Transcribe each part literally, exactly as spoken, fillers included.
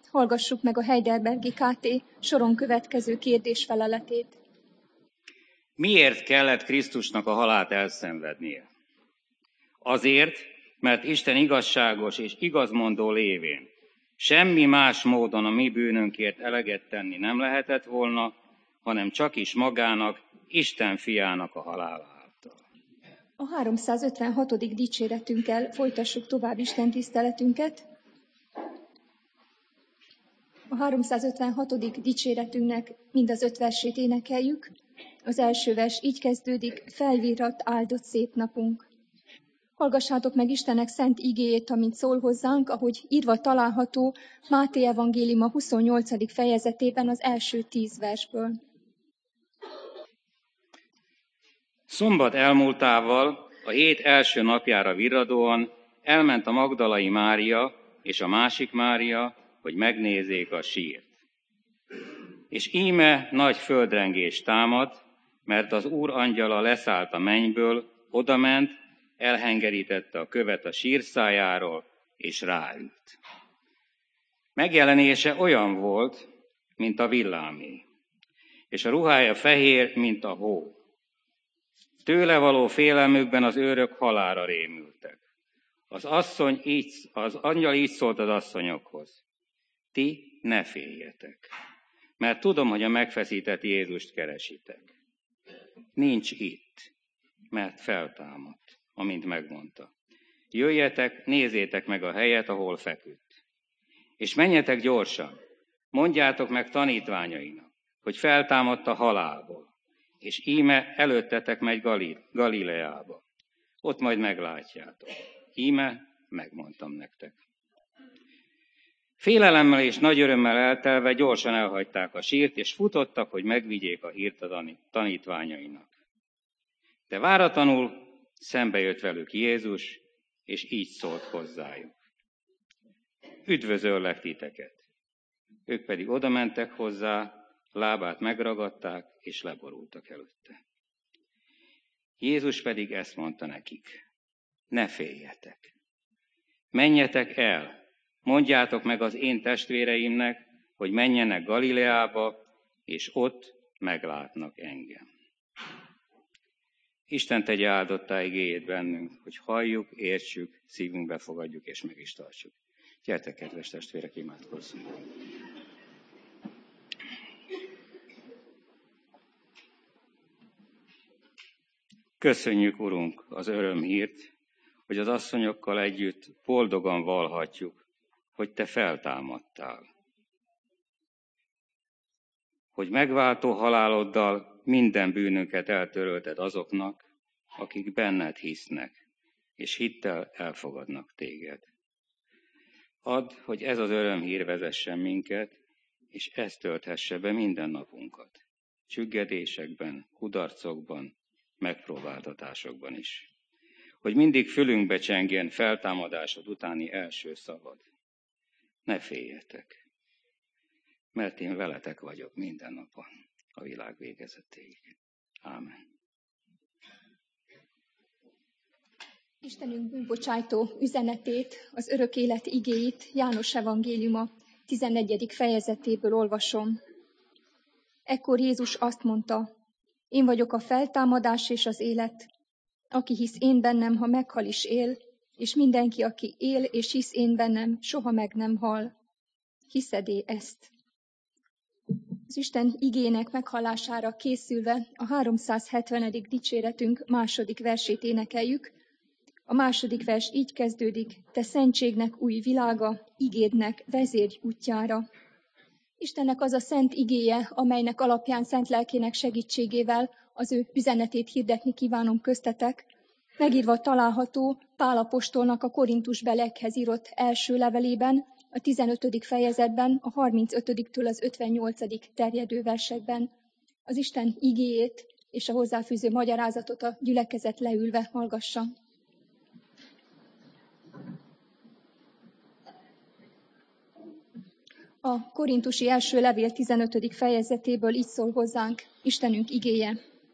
Hallgassuk meg a Heidelbergi ká té soron következő kérdésfeleletét. Miért kellett Krisztusnak a halált elszenvednie? Azért, mert Isten igazságos és igazmondó lévén semmi más módon a mi bűnönkért eleget tenni nem lehetett volna, hanem csak is magának, Isten fiának a halála által. A háromszázötvenhatodik dicséretünkkel folytassuk tovább Isten tiszteletünket. A háromszázötvenhatodik dicséretünknek mind az öt versét énekeljük. Az első vers így kezdődik: felvirrat áldott szép napunk. Hallgassátok meg Istennek szent igéjét, amint szól hozzánk, ahogy írva található Máté evangéliuma huszonnyolcadik fejezetében az első tíz versből. Szombat elmúltával, a hét első napjára virradóan elment a Magdalai Mária és a másik Mária, hogy megnézzék a sírt. És íme nagy földrengés támad, mert az Úr angyala leszállt a mennyből, odament, elhengerítette a követ a sírszájáról, és ráült. Megjelenése olyan volt, mint a villámé, és a ruhája fehér, mint a hó. Tőle való félelmükben az őrök halálra rémültek. Az, asszony így, az angyal így szólt az asszonyokhoz: ti ne féljetek, mert tudom, hogy a megfeszített Jézust keresitek. Nincs itt, mert feltámadt, amint megmondta. Jöjjetek, nézzétek meg a helyet, ahol feküdt. És menjetek gyorsan, mondjátok meg tanítványainak, hogy feltámadt a halálból, és íme előttetek megy Galil- Galileába. Ott majd meglátjátok. Íme megmondtam nektek. Félelemmel és nagy örömmel eltelve gyorsan elhagyták a sírt, és futottak, hogy megvigyék a hírt a tanítványainak. De váratlanul szembe jött velük Jézus, és így szólt hozzájuk: üdvözöllek titeket. Ők pedig odamentek hozzá, lábát megragadták, és leborultak előtte. Jézus pedig ezt mondta nekik: ne féljetek. Menjetek el, mondjátok meg az én testvéreimnek, hogy menjenek Galileába, és ott meglátnak engem. Isten tegye áldottá igéjét bennünk, hogy halljuk, értsük, szívünkbe fogadjuk, és meg is tartsuk. Gyertek, kedves testvérek, imádkozzunk! Köszönjük, Urunk, az örömhírt, hogy az asszonyokkal együtt boldogan vallhatjuk, hogy Te feltámadtál. Hogy megváltó haláloddal minden bűnünket eltörölted azoknak, akik benned hisznek, és hittel elfogadnak Téged. Add, hogy ez az örömhír vezessen minket, és ez tölthesse be minden napunkat. Csüggedésekben, kudarcokban, megpróbáltatásokban is. Hogy mindig fülünkbe csengjen feltámadásod utáni első szavad. Ne féljetek, mert én veletek vagyok minden napon, a világ végezetéig. Ámen. Istenünk bűnbocsájtó üzenetét, az örök élet igéit János evangéliuma tizennegyedik fejezetéből olvasom. Ekkor Jézus azt mondta: én vagyok a feltámadás és az élet. Aki hisz én bennem, ha meghal is él, és mindenki, aki él és hisz én bennem, soha meg nem hal. Hiszed-e ezt? Az Isten igének meghallására készülve a háromszázhetvenedik dicséretünk második versét énekeljük. A második vers így kezdődik: te szentségnek új világa, igédnek vezérj útjára. Istennek az a szent igéje, amelynek alapján szent lelkének segítségével az ő üzenetét hirdetni kívánom köztetek, megírva található Pál apostolnak a korintusbeliekhez írott első levelében, a tizenötödik fejezetben, a harmincötödiktől az ötvennyolcadik terjedő versekben. Az Isten igéjét és a hozzáfűző magyarázatot a gyülekezet leülve hallgassa. A korintusi első levél tizenötödik fejezetéből így szól hozzánk Istenünk igéje.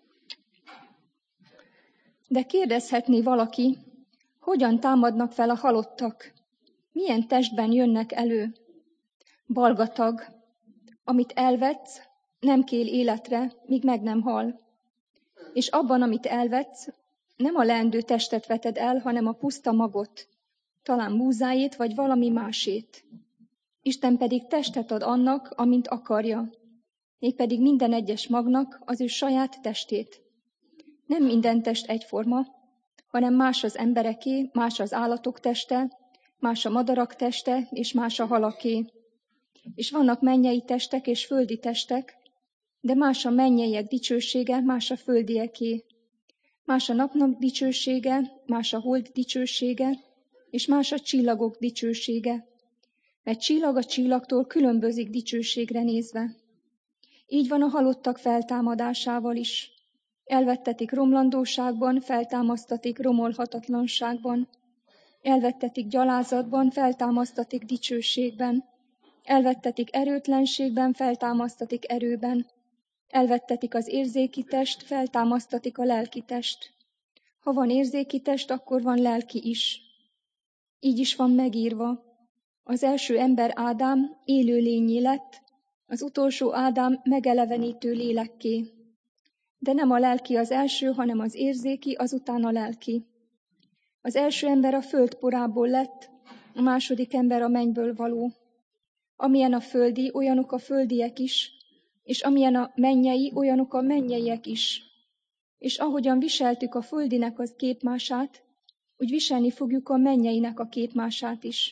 De kérdezhetné valaki, hogyan támadnak fel a halottak? Milyen testben jönnek elő? Balgatag, amit elvetsz, nem kél életre, míg meg nem hal. És abban, amit elvetsz, nem a leendő testet veted el, hanem a puszta magot, talán búzáét vagy valami másét. Isten pedig testet ad annak, amint akarja, mégpedig minden egyes magnak az ő saját testét. Nem minden test egyforma, hanem más az embereké, más az állatok teste, más a madarak teste, és más a halaké. És vannak mennyei testek és földi testek, de más a mennyeiek dicsősége, más a földieké. Más a napnak dicsősége, más a hold dicsősége, és más a csillagok dicsősége. Mert csillag a csillagtól különbözik dicsőségre nézve. Így van a halottak feltámadásával is. Elvettetik romlandóságban, feltámasztatik romolhatatlanságban. Elvettetik gyalázatban, feltámasztatik dicsőségben. Elvettetik erőtlenségben, feltámasztatik erőben. Elvettetik az érzéki test, feltámasztatik a lelki test. Ha van érzéki test, akkor van lelki is. Így is van megírva. Az első ember Ádám élő lényé lett, az utolsó Ádám megelevenítő lélekké. De nem a lelki az első, hanem az érzéki, azután a lelki. Az első ember a föld porából lett, a második ember a mennyből való. Amilyen a földi, olyanok a földiek is, és amilyen a mennyei, olyanok a mennyeiek is. És ahogyan viseltük a földinek az képmását, úgy viselni fogjuk a mennyeinek a képmását is.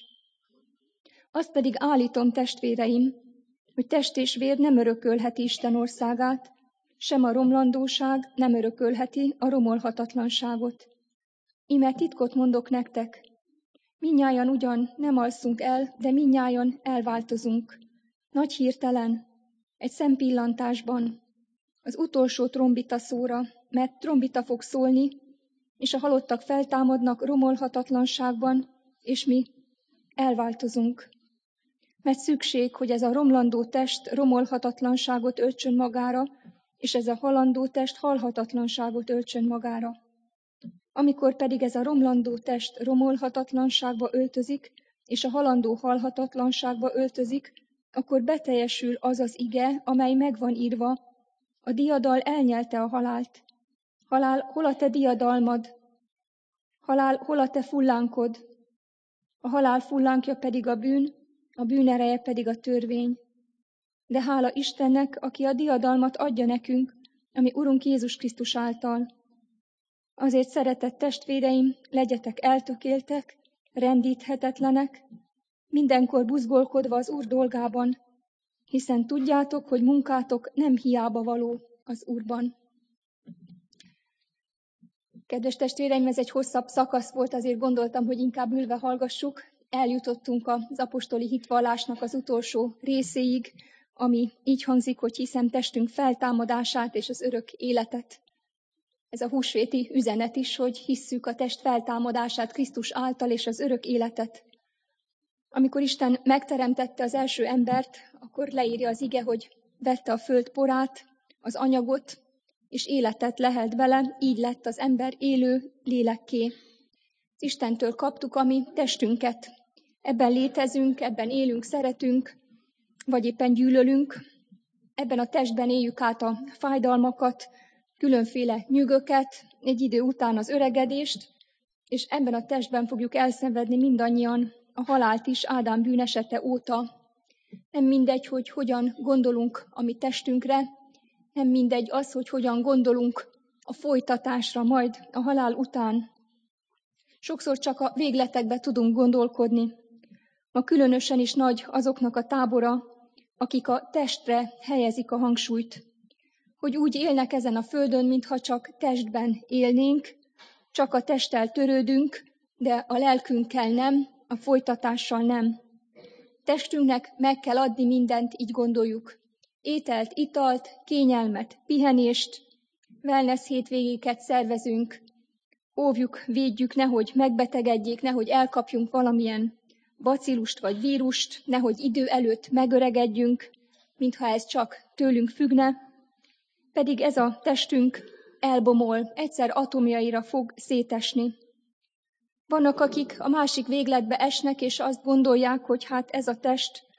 Azt pedig állítom, testvéreim, hogy test és vér nem örökölheti Isten országát, sem a romlandóság nem örökölheti a romolhatatlanságot. Íme titkot mondok nektek, mindnyájan ugyan nem alszunk el, de mindnyájan elváltozunk. Nagy hirtelen, egy szempillantásban, az utolsó trombita szóra, mert trombita fog szólni, és a halottak feltámadnak romolhatatlanságban, és mi elváltozunk. Mert szükség, hogy ez a romlandó test romolhatatlanságot öltsön magára, és ez a halandó test halhatatlanságot öltsön magára. Amikor pedig ez a romlandó test romolhatatlanságba öltözik, és a halandó halhatatlanságba öltözik, akkor beteljesül az az ige, amely megvan írva, a diadal elnyelte a halált. Halál, hol a te diadalmad? Halál, hol a te fullánkod? A halál fullánkja pedig a bűn, a bűn ereje pedig a törvény. De hála Istennek, aki a diadalmat adja nekünk, ami Urunk Jézus Krisztus által. Azért, szeretett testvéreim, legyetek eltökéltek, rendíthetetlenek, mindenkor buzgolkodva az Úr dolgában, hiszen tudjátok, hogy munkátok nem hiába való az Úrban. Kedves testvéreim, ez egy hosszabb szakasz volt, azért gondoltam, hogy inkább ülve hallgassuk. Eljutottunk az apostoli hitvallásnak az utolsó részéig, ami így hangzik, hogy hiszem testünk feltámadását és az örök életet. Ez a húsvéti üzenet is, hogy hisszük a test feltámadását Krisztus által és az örök életet. Amikor Isten megteremtette az első embert, akkor leírja az ige, hogy vette a föld porát, az anyagot, és életet lehelt bele, így lett az ember élő lélekké. Istentől kaptuk a mi testünket. Ebben létezünk, ebben élünk, szeretünk, vagy éppen gyűlölünk. Ebben a testben éljük át a fájdalmakat, különféle nyűgöket, egy idő után az öregedést, és ebben a testben fogjuk elszenvedni mindannyian a halált is Ádám bűnesete óta. Nem mindegy, hogy hogyan gondolunk a mi testünkre, nem mindegy az, hogy hogyan gondolunk a folytatásra majd a halál után. Sokszor csak a végletekbe tudunk gondolkodni. Ma különösen is nagy azoknak a tábora, akik a testre helyezik a hangsúlyt. Hogy úgy élnek ezen a földön, mintha csak testben élnénk, csak a testtel törődünk, de a lelkünkkel nem, a folytatással nem. Testünknek meg kell adni mindent, így gondoljuk. Ételt, italt, kényelmet, pihenést, wellness hétvégéket szervezünk. Óvjuk, védjük, nehogy megbetegedjék, nehogy elkapjunk valamilyen bacillust vagy vírust, nehogy idő előtt megöregedjünk, mintha ez csak tőlünk függne. Pedig ez a testünk elbomol, egyszer atomjaira fog szétesni. Vannak, akik a másik végletbe esnek, és azt gondolják, hogy hát ez a test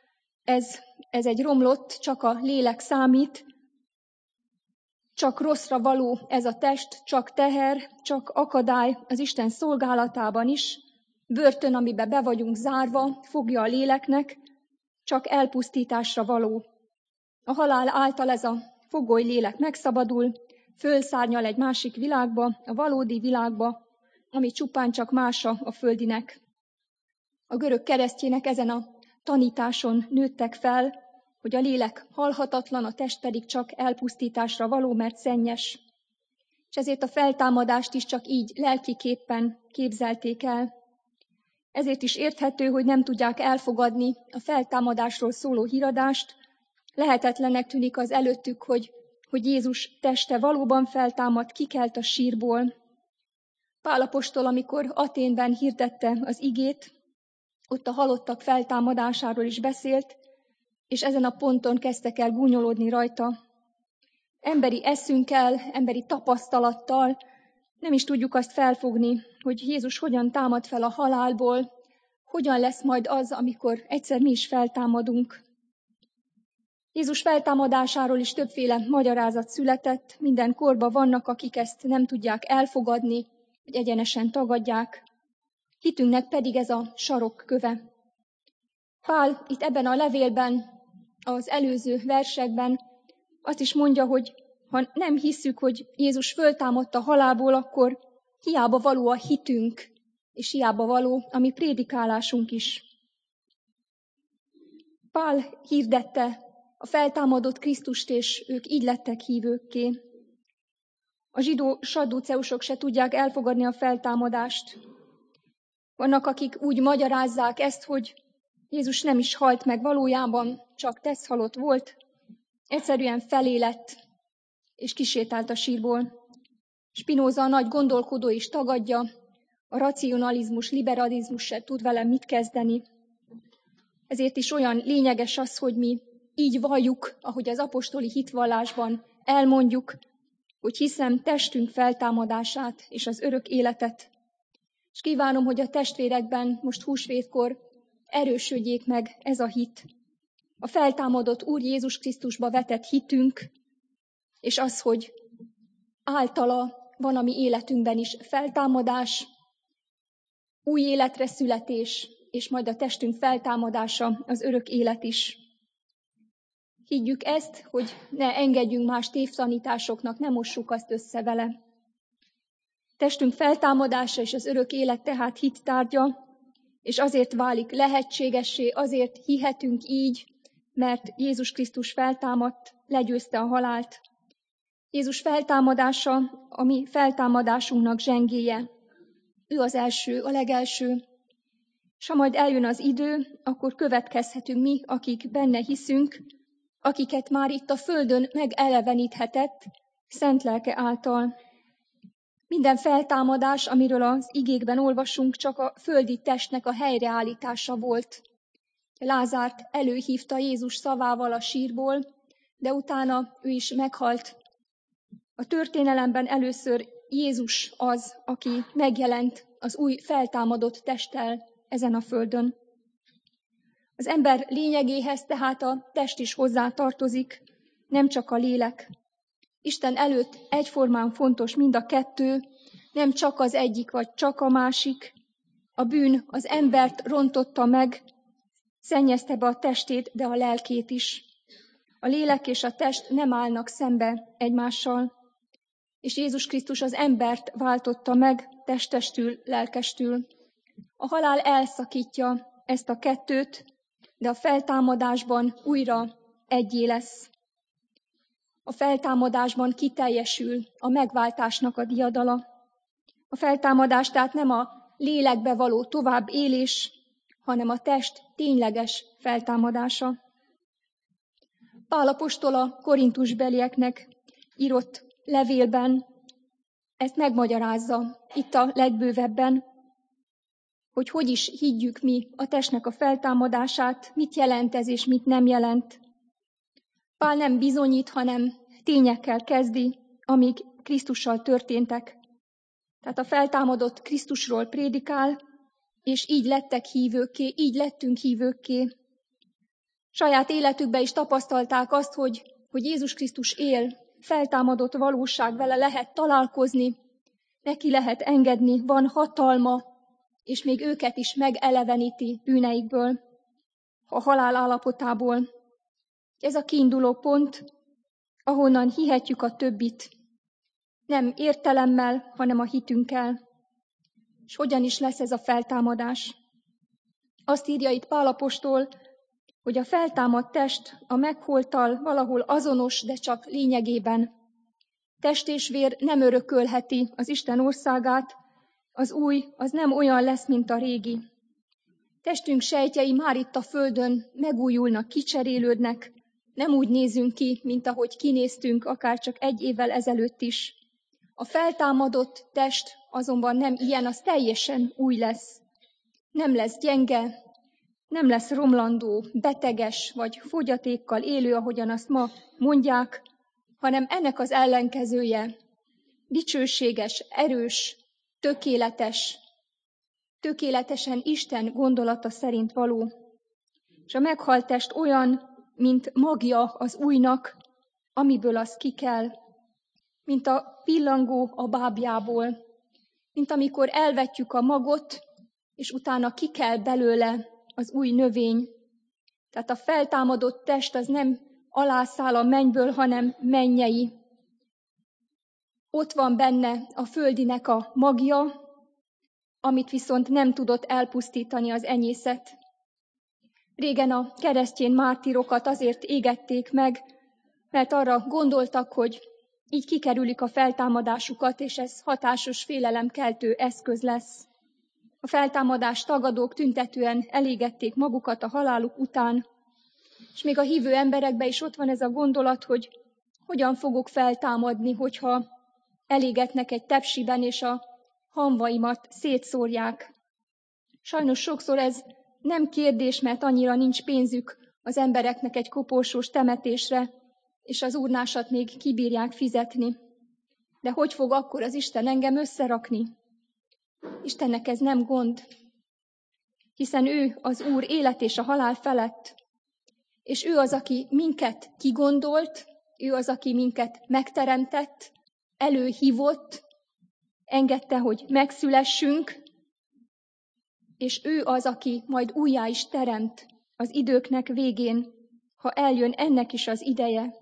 ez, ez egy romlott, csak a lélek számít, csak rosszra való ez a test, csak teher, csak akadály az Isten szolgálatában is, börtön, amiben be vagyunk zárva, fogja a léleknek, csak elpusztításra való. A halál által ez a fogoly lélek megszabadul, fölszárnyal egy másik világba, a valódi világba, ami csupán csak mása a földinek. A görög keresztjének ezen a tanításon nőttek fel, hogy a lélek halhatatlan, a test pedig csak elpusztításra való, mert szennyes. És ezért a feltámadást is csak így lelkiképpen képzelték el. Ezért is érthető, hogy nem tudják elfogadni a feltámadásról szóló híradást. Lehetetlennek tűnik az előttük, hogy, hogy Jézus teste valóban feltámadt, kikelt a sírból. Pál apostol, amikor Athénben hirdette az igét, ott a halottak feltámadásáról is beszélt, és ezen a ponton kezdtek el gúnyolódni rajta. Emberi eszünkkel, emberi tapasztalattal nem is tudjuk azt felfogni, hogy Jézus hogyan támad fel a halálból, hogyan lesz majd az, amikor egyszer mi is feltámadunk. Jézus feltámadásáról is többféle magyarázat született, minden korban vannak, akik ezt nem tudják elfogadni, hogy egyenesen tagadják. Hitünknek pedig ez a sarokköve. Pál itt ebben a levélben, az előző versekben azt is mondja, hogy ha nem hisszük, hogy Jézus föltámadt a halálból, akkor hiába való a hitünk, és hiába való a mi prédikálásunk is. Pál hirdette a feltámadott Krisztust, és ők így lettek hívőkké. A zsidó sadduceusok se tudják elfogadni a feltámadást. Vannak, akik úgy magyarázzák ezt, hogy Jézus nem is halt meg valójában, csak teszthalott volt, egyszerűen felé lett, és kisétált a sírból. Spinoza, a nagy gondolkodó is tagadja, a racionalizmus, liberalizmus se tud vele mit kezdeni. Ezért is olyan lényeges az, hogy mi így valljuk, ahogy az apostoli hitvallásban elmondjuk, hogy hiszem testünk feltámadását és az örök életet. És kívánom, hogy a testvérekben most húsvétkor erősödjék meg ez a hit. A feltámadott Úr Jézus Krisztusba vetett hitünk, és az, hogy általa van a mi életünkben is feltámadás, új életre születés, és majd a testünk feltámadása, az örök élet is. Higgyük ezt, hogy ne engedjünk más tévtanításoknak, ne mossuk azt össze vele. Testünk feltámadása és az örök élet tehát hit tárgya, és azért válik lehetségessé, azért hihetünk így, mert Jézus Krisztus feltámadt, legyőzte a halált. Jézus feltámadása a mi feltámadásunknak zsengéje. Ő az első, a legelső. És ha majd eljön az idő, akkor következhetünk mi, akik benne hiszünk, akiket már itt a földön megeleveníthetett szent lelke által. Minden feltámadás, amiről az igékben olvasunk, csak a földi testnek a helyreállítása volt. Lázárt előhívta Jézus szavával a sírból, de utána ő is meghalt. A történelemben először Jézus az, aki megjelent az új feltámadott testtel ezen a földön. Az ember lényegéhez tehát a test is hozzá tartozik, nem csak a lélek. Isten előtt egyformán fontos mind a kettő, nem csak az egyik vagy csak a másik. A bűn az embert rontotta meg, szennyezte be a testét, de a lelkét is. A lélek és a test nem állnak szembe egymással, és Jézus Krisztus az embert váltotta meg testestül, lelkestül. A halál elszakítja ezt a kettőt, de a feltámadásban újra egyé lesz. A feltámadásban kiteljesül a megváltásnak a diadala. A feltámadás tehát nem a lélekbe való tovább élés, hanem a test tényleges feltámadása. Pál apostol a korintusbelieknek írott levélben ezt megmagyarázza itt a legbővebben, hogy hogy is higgyük mi a testnek a feltámadását, mit jelent ez és mit nem jelent. Pál nem bizonyít, hanem tényekkel kezdi, amik Krisztussal történtek. Tehát a feltámadott Krisztusról prédikál, és így lettek hívőkké, így lettünk hívőkké. Saját életükben is tapasztalták azt, hogy, hogy Jézus Krisztus él, feltámadott valóság, vele lehet találkozni, neki lehet engedni, van hatalma, és még őket is megeleveníti bűneikből, a halál állapotából. Ez a kiinduló pont, ahonnan hihetjük a többit. Nem értelemmel, hanem a hitünkkel. És hogyan is lesz ez a feltámadás? Azt írja itt Pál apostol, hogy a feltámadt test a megholttal valahol azonos, de csak lényegében. Test és vér nem örökölheti az Isten országát, az új, az nem olyan lesz, mint a régi. Testünk sejtjei már itt a földön megújulnak, kicserélődnek, nem úgy nézünk ki, mint ahogy kinéztünk, akár csak egy évvel ezelőtt is. A feltámadott test azonban nem ilyen, az teljesen új lesz. Nem lesz gyenge, nem lesz romlandó, beteges vagy fogyatékkal élő, ahogyan azt ma mondják, hanem ennek az ellenkezője, dicsőséges, erős, tökéletes, tökéletesen Isten gondolata szerint való. És a meghalt test olyan, mint magja az újnak, amiből az ki kell, mint a pillangó a bábjából, mint amikor elvetjük a magot, és utána ki kell belőle az új növény. Tehát a feltámadott test az nem alászáll a mennyből, hanem mennyei. Ott van benne a földinek a magja, amit viszont nem tudott elpusztítani az enyészet. Régen a keresztény mártírokat azért égették meg, mert arra gondoltak, hogy így kikerülik a feltámadásukat, és ez hatásos félelemkeltő eszköz lesz. A feltámadást tagadók tüntetően elégették magukat a haláluk után, és még a hívő emberekben is ott van ez a gondolat, hogy hogyan fogok feltámadni, hogyha elégetnek egy tepsiben, és a hamvaimat szétszórják. Sajnos sokszor ez nem kérdés, mert annyira nincs pénzük az embereknek egy koporsós temetésre, és az urnásat még kibírják fizetni. De hogy fog akkor az Isten engem összerakni? Istennek ez nem gond, hiszen ő az Úr élet és a halál felett, és ő az, aki minket kigondolt, ő az, aki minket megteremtett, előhívott, engedte, hogy megszülessünk, és ő az, aki majd újjá is teremt az időknek végén, ha eljön ennek is az ideje.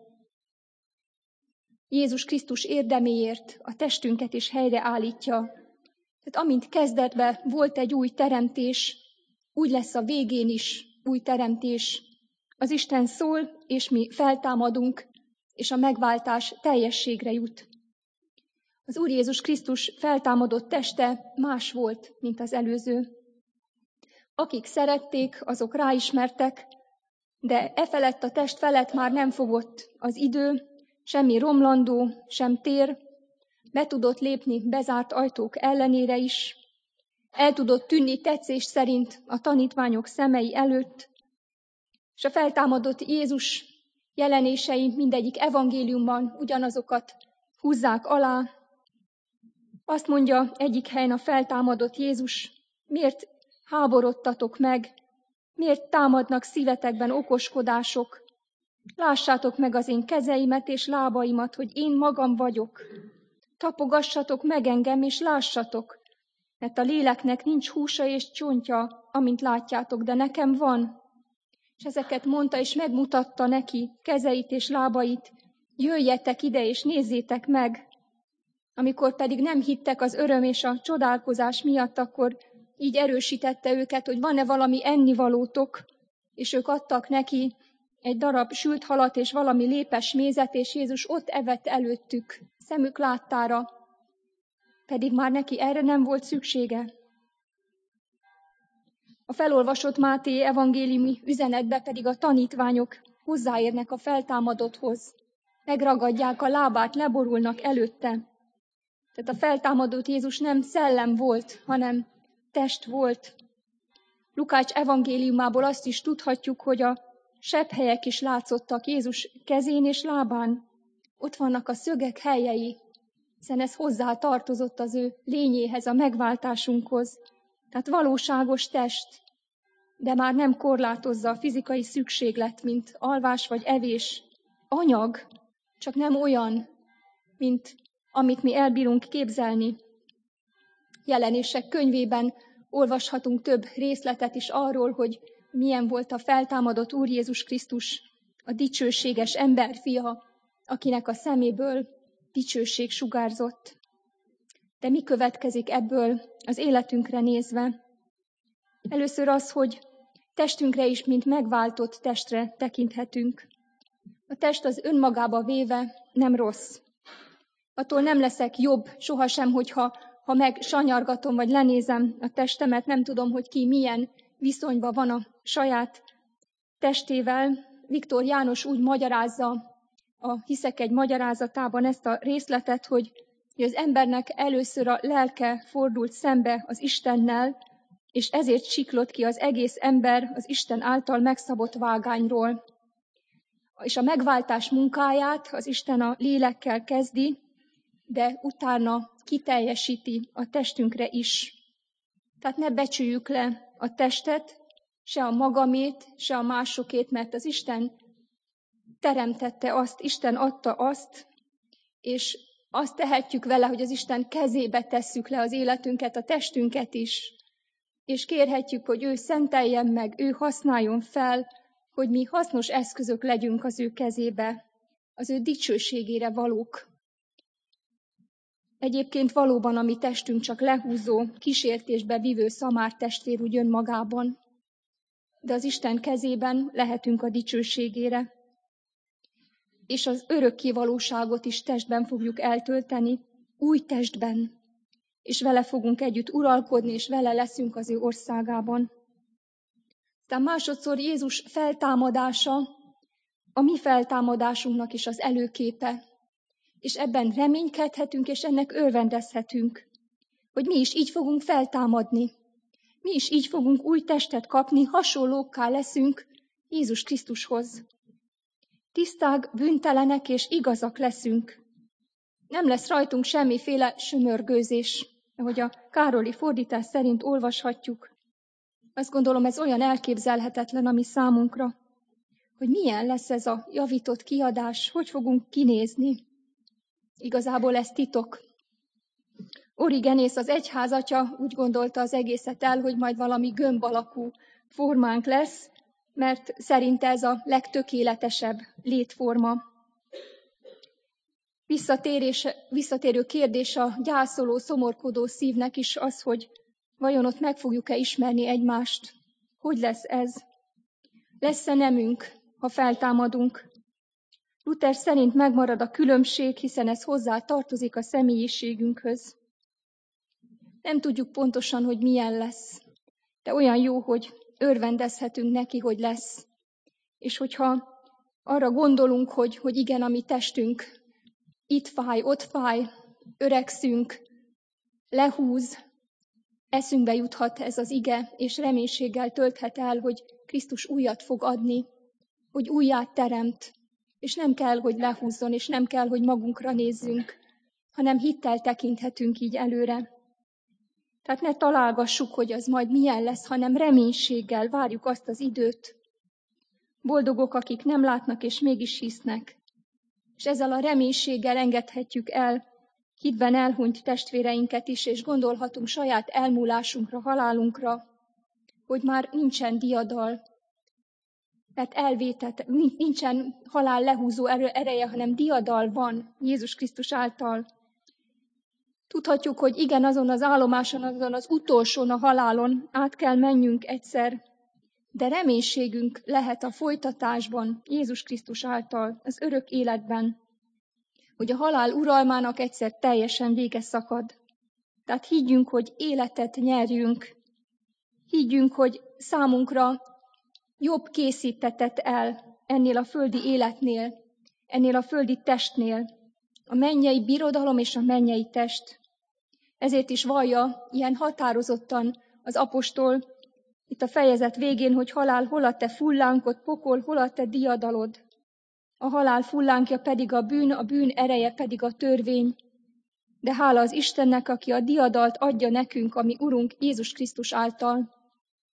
Jézus Krisztus érdeméért a testünket is helyreállítja. Tehát amint kezdetben volt egy új teremtés, úgy lesz a végén is új teremtés. Az Isten szól, és mi feltámadunk, és a megváltás teljességre jut. Az Úr Jézus Krisztus feltámadott teste más volt, mint az előző. Akik szerették, azok ráismertek, de e felett a test felett már nem fogott az idő, semmi romlandó, sem tér, be tudott lépni bezárt ajtók ellenére is, el tudott tűnni tetszés szerint a tanítványok szemei előtt, és a feltámadott Jézus jelenései mindegyik evangéliumban ugyanazokat húzzák alá. Azt mondja egyik helyen a feltámadott Jézus, miért háborodtatok meg, miért támadnak szívetekben okoskodások, lássátok meg az én kezeimet és lábaimat, hogy én magam vagyok. Tapogassatok meg engem, és lássatok, mert a léleknek nincs húsa és csontja, amint látjátok, de nekem van. És ezeket mondta, és megmutatta neki kezeit és lábait, jöjjetek ide, és nézzétek meg. Amikor pedig nem hittek az öröm és a csodálkozás miatt, akkor így erősítette őket, hogy van-e valami ennivalótok, és ők adtak neki egy darab sült halat és valami lépes mézet, és Jézus ott evett előttük, szemük láttára, pedig már neki erre nem volt szüksége. A felolvasott Máté evangéliumi üzenetbe pedig a tanítványok hozzáérnek a feltámadotthoz, megragadják a lábát, leborulnak előtte. Tehát a feltámadott Jézus nem szellem volt, hanem test volt. Lukács evangéliumából azt is tudhatjuk, hogy a sebhelyek is látszottak Jézus kezén és lábán. Ott vannak a szögek helyei, hiszen ez hozzá tartozott az ő lényéhez, a megváltásunkhoz. Tehát valóságos test. de már nem korlátozza a fizikai szükséglet, mint alvás vagy evés. Anyag, csak nem olyan, mint amit mi elbírunk képzelni. Jelenések könyvében olvashatunk több részletet is arról, hogy milyen volt a feltámadott Úr Jézus Krisztus, a dicsőséges emberfia, akinek a szeméből dicsőség sugárzott. De mi következik ebből az életünkre nézve? Először az, hogy testünkre is, mint megváltott testre tekinthetünk. A test az önmagába véve nem rossz. Attól nem leszek jobb sohasem, hogyha ha meg sanyargatom, vagy lenézem a testemet, nem tudom, hogy ki milyen viszonyban van a saját testével. Viktor János úgy magyarázza a Hiszek egy magyarázatában ezt a részletet, hogy az embernek először a lelke fordult szembe az Istennel, és ezért siklott ki az egész ember az Isten által megszabott vágányról. És a megváltás munkáját az Isten a lélekkel kezdi, de utána kiteljesíti a testünkre is. Tehát ne becsüljük le a testet, se a magamét, se a másokét, mert az Isten teremtette azt, Isten adta azt, és azt tehetjük vele, hogy az Isten kezébe tesszük le az életünket, a testünket is, és kérhetjük, hogy ő szenteljen meg, ő használjon fel, hogy mi hasznos eszközök legyünk az ő kezébe, az ő dicsőségére valók. Egyébként valóban a mi testünk csak lehúzó, kísértésbe vívő szamár testvér úgy önmagában, de az Isten kezében lehetünk a dicsőségére. És az örökké valóságot is testben fogjuk eltölteni, új testben, és vele fogunk együtt uralkodni, és vele leszünk az ő országában. Aztán másodszor Jézus feltámadása a mi feltámadásunknak is az előképe, és ebben reménykedhetünk, és ennek örvendezhetünk, hogy mi is így fogunk feltámadni. Mi is így fogunk új testet kapni, hasonlókká leszünk Jézus Krisztushoz. Tiszták, bűntelenek és igazak leszünk. Nem lesz rajtunk semmiféle sömörgőzés, ahogy a Károli fordítás szerint olvashatjuk. Azt gondolom, ez olyan elképzelhetetlen a mi számunkra, hogy milyen lesz ez a javított kiadás, hogy fogunk kinézni. Igazából ez titok. Origenész, az egyházatya úgy gondolta az egészet el, hogy majd valami gömb alakú formánk lesz, mert szerinte ez a legtökéletesebb létforma. Visszatérés, visszatérő kérdés a gyászoló, szomorkodó szívnek is az, hogy vajon ott meg fogjuk-e ismerni egymást? Hogy lesz ez? Lesz-e nemünk, ha feltámadunk? Luther szerint megmarad a különbség, hiszen ez hozzá tartozik a személyiségünkhöz. Nem tudjuk pontosan, hogy milyen lesz, de olyan jó, hogy örvendezhetünk neki, hogy lesz. És hogyha arra gondolunk, hogy, hogy igen, a mi testünk itt fáj, ott fáj, öregszünk, lehúz, eszünkbe juthat ez az ige, és reménységgel tölthet el, hogy Krisztus újat fog adni, hogy újját teremt, és nem kell, hogy lehúzzon, és nem kell, hogy magunkra nézzünk, hanem hittel tekinthetünk így előre. Tehát ne találgassuk, hogy az majd milyen lesz, hanem reménységgel várjuk azt az időt. Boldogok, akik nem látnak, és mégis hisznek. És ezzel a reménységgel engedhetjük el hitben elhunyt testvéreinket is, és gondolhatunk saját elmúlásunkra, halálunkra, hogy már nincsen diadal, mert elvétett, nincsen halál lehúzó ereje, hanem diadal van Jézus Krisztus által. Tudhatjuk, hogy igen, azon az állomáson, azon az utolsón, a halálon át kell menjünk egyszer, de reménységünk lehet a folytatásban, Jézus Krisztus által, az örök életben, hogy a halál uralmának egyszer teljesen vége szakad. Tehát higgyünk, hogy életet nyerjünk, higgyünk, hogy számunkra jobb készítetett el ennél a földi életnél, ennél a földi testnél, a mennyei birodalom és a mennyei test. Ezért is vallja ilyen határozottan az apostol itt a fejezet végén, hogy halál, hol a te fullánkod, pokol, hol a te diadalod. A halál fullánkja pedig a bűn, a bűn ereje pedig a törvény. De hála az Istennek, aki a diadalt adja nekünk, ami Urunk Jézus Krisztus által.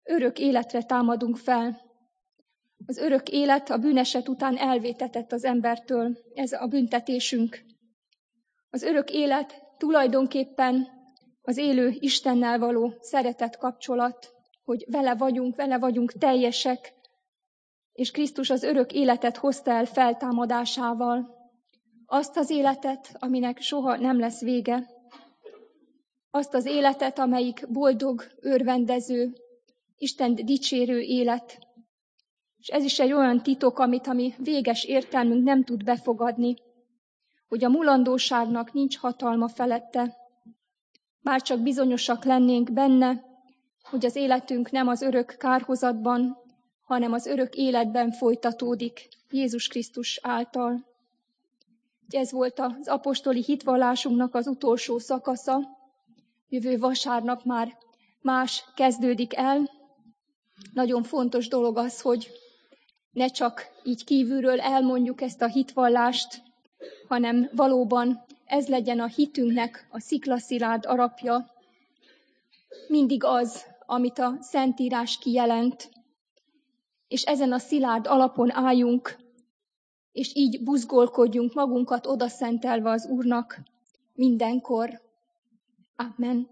örök életre támadunk fel. Az örök élet a bűneset után elvétetett az embertől, ez a büntetésünk. Az örök élet tulajdonképpen az élő Istennel való szeretet kapcsolat, hogy vele vagyunk, vele vagyunk teljesek, és Krisztus az örök életet hozta el feltámadásával. Azt az életet, aminek soha nem lesz vége. Azt az életet, amelyik boldog, örvendező, Istent dicsérő élet. És ez is egy olyan titok, amit a mi véges értelmünk nem tud befogadni, hogy a mulandóságnak nincs hatalma felette. Bárcsak bizonyosak lennénk benne, hogy az életünk nem az örök kárhozatban, hanem az örök életben folytatódik Jézus Krisztus által. Ez volt az apostoli hitvallásunknak az utolsó szakasza. Jövő vasárnap már más kezdődik el. Nagyon fontos dolog az, hogy ne csak így kívülről elmondjuk ezt a hitvallást, hanem valóban ez legyen a hitünknek a sziklaszilárd alapja. Mindig az, amit a Szentírás kijelent, és ezen a szilárd alapon álljunk, és így buzgolkodjunk magunkat odaszentelve az Úrnak mindenkor. Amen.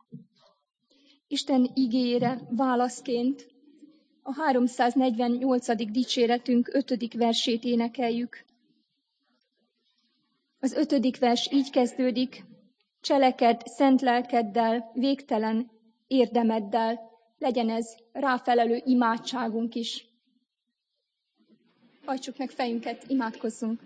Isten igéjére válaszként a háromszáznegyvennyolcadik dicséretünk ötödik versét énekeljük. Az ötödik vers így kezdődik: Cselekedd szent lelkeddel, végtelen érdemeddel, legyen ez ráfelelő imádságunk is. Hajtsuk meg fejünket, imádkozzunk.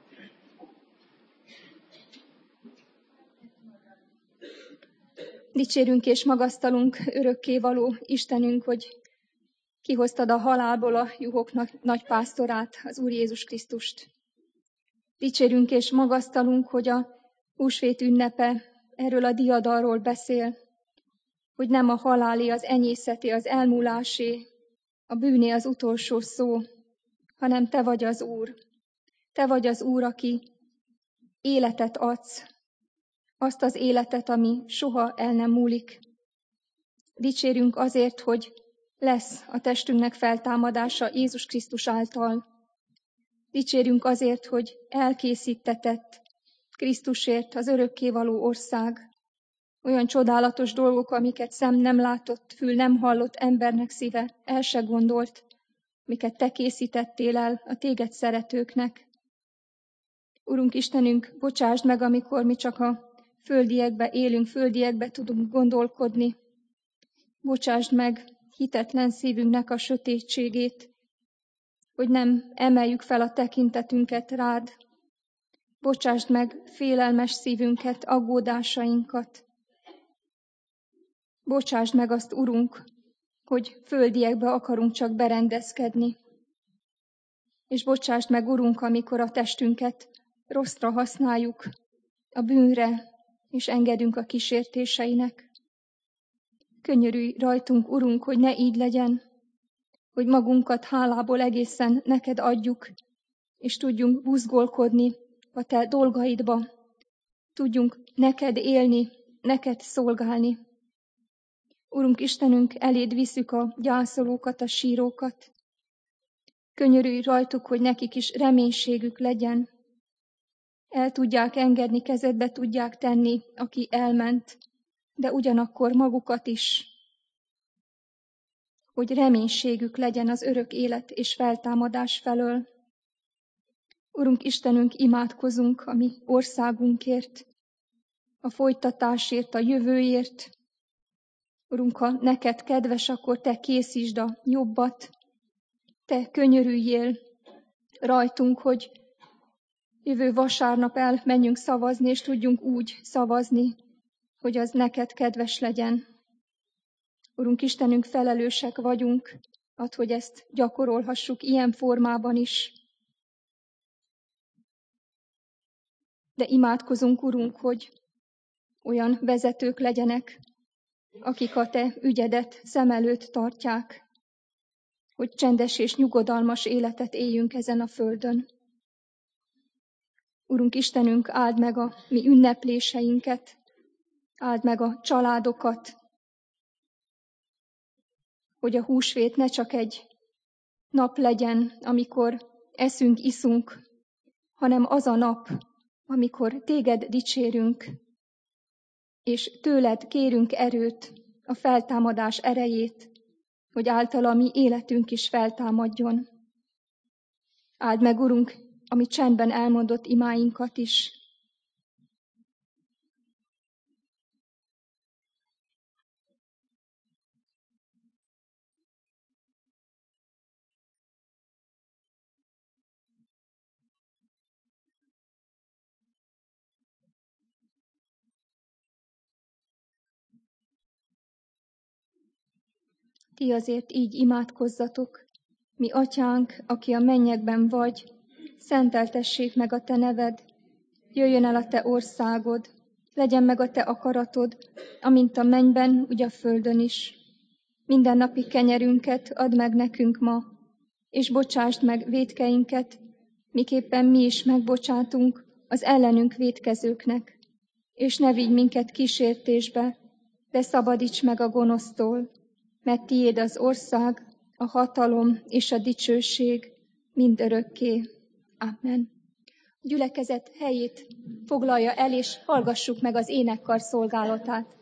Dicsérünk és magasztalunk örökkévaló Istenünk, hogy kihoztad a halálból a juhoknak nagy pásztorát, az Úr Jézus Krisztust. Dicsérünk és magasztalunk, hogy a húsvét ünnepe erről a diadalról beszél, hogy nem a halálé, az enyészeté, az elmúlásé, a bűné az utolsó szó, hanem te vagy az Úr. Te vagy az Úr, aki életet adsz, azt az életet, ami soha el nem múlik. Dicsérünk azért, hogy lesz a testünknek feltámadása Jézus Krisztus által. Dicsérünk azért, hogy elkészítetett Krisztusért az örökkévaló ország. Olyan csodálatos dolgok, amiket szem nem látott, fül nem hallott, embernek szíve el se gondolt, amiket te készítettél el a téged szeretőknek. Urunk Istenünk, bocsásd meg, amikor mi csak a földiekbe élünk, földiekbe tudunk gondolkodni. Bocsásd meg hitetlen szívünknek a sötétségét, hogy nem emeljük fel a tekintetünket rád. Bocsásd meg félelmes szívünket, aggódásainkat. Bocsásd meg azt, Urunk, hogy földiekbe akarunk csak berendezkedni. És bocsásd meg, Urunk, amikor a testünket rosszra használjuk, a bűnre, és engedünk a kísértéseinek. Könyörülj rajtunk, Urunk, hogy ne így legyen, hogy magunkat hálából egészen neked adjuk, és tudjunk buzgolkodni a te dolgaidba, tudjunk neked élni, neked szolgálni. Urunk Istenünk, eléd viszük a gyászolókat, a sírókat. Könyörülj rajtuk, hogy nekik is reménységük legyen. El tudják engedni, kezedbe tudják tenni, aki elment, de ugyanakkor magukat is, hogy reménységük legyen az örök élet és feltámadás felől. Urunk Istenünk, imádkozunk a mi országunkért, a folytatásért, a jövőért. Urunk, ha neked kedves, akkor te készítsd a jobbat, te könyörüljél rajtunk, hogy jövő vasárnap elmenjünk szavazni, és tudjunk úgy szavazni, hogy az neked kedves legyen. Urunk Istenünk, felelősek vagyunk, add, hogy ezt gyakorolhassuk ilyen formában is. De imádkozunk, Urunk, hogy olyan vezetők legyenek, akik a te ügyedet szem előtt tartják, hogy csendes és nyugodalmas életet éljünk ezen a földön. Urunk Istenünk, áld meg a mi ünnepléseinket, áld meg a családokat, hogy a húsvét ne csak egy nap legyen, amikor eszünk, iszunk, hanem az a nap, amikor téged dicsérünk, és tőled kérünk erőt, a feltámadás erejét, hogy általa mi életünk is feltámadjon. Áld meg, Urunk, ami csendben elmondott imáinkat is. Ti azért így imádkozzatok, mi atyánk, aki a mennyekben vagy, szenteltessék meg a te neved, jöjjön el a te országod, legyen meg a te akaratod, amint a mennyben, úgy a földön is. Minden napi kenyerünket add meg nekünk ma, és bocsásd meg vétkeinket, miképpen mi is megbocsátunk az ellenünk vétkezőknek. És ne vigy minket kísértésbe, de szabadíts meg a gonosztól, mert tiéd az ország, a hatalom és a dicsőség mindörökké. Amen. A gyülekezet helyét foglalja el, és hallgassuk meg az énekkar szolgálatát.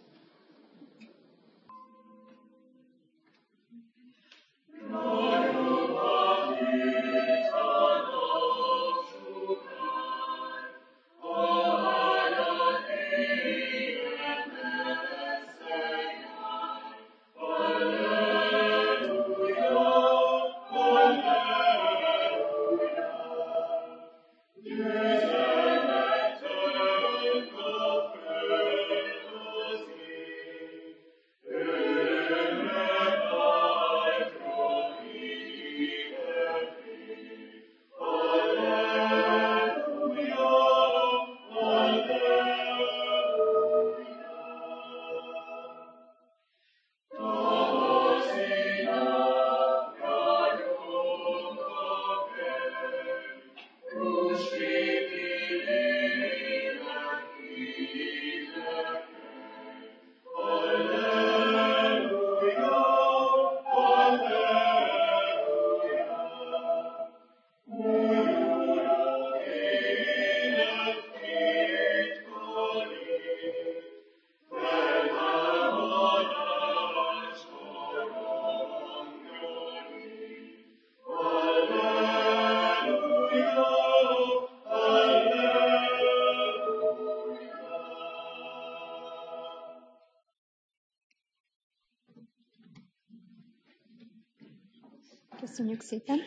Köszönjük szépen!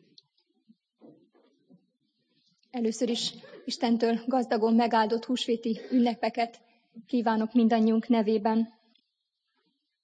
Először is Istentől gazdagon megáldott húsvéti ünnepeket kívánok mindannyiunk nevében.